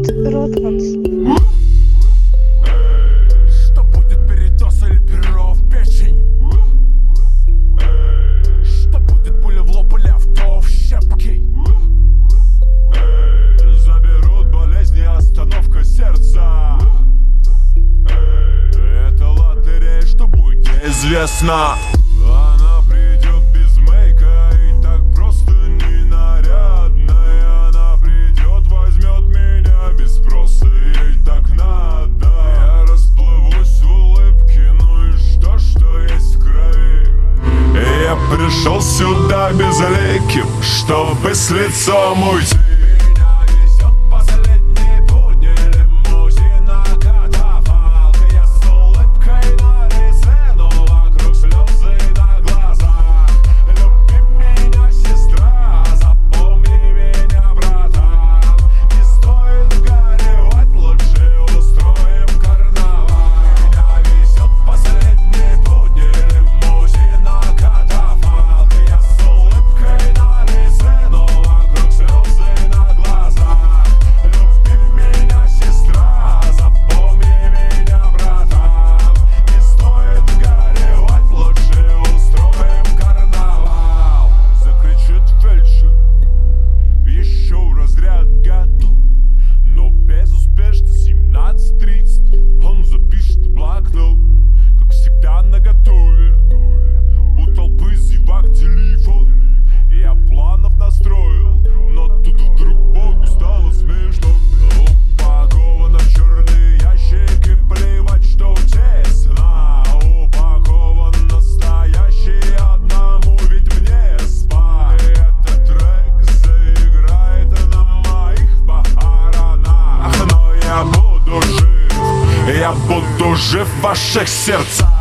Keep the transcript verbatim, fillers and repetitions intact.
Рот, Ротманс. Что будет, передоз или перо в печень? Что будет, пуля в лоб или авто в щепки? Заберут болезни, остановка сердца. Это лотерея, что будет неизвестно. Она придет без мейка и так просто ненарядная. Она придет, возьмет меня без спроса, ей так надо. Я расплывусь в улыбке, ну и что, что есть в крови? И я пришел сюда безликим, чтобы с лицом уйти. Он запишет блокнот, как всегда наготове. У толпы зевак телефон. Я планов настроил, но тут вдруг Богу стало смешно. Упаковано в черные ящики, плевать, что тесно. Упакован настоящий, одному ведь мне спать. Этот трек заиграет на моих похоронах. Но я буду жив, я буду жив в ваших сердцах.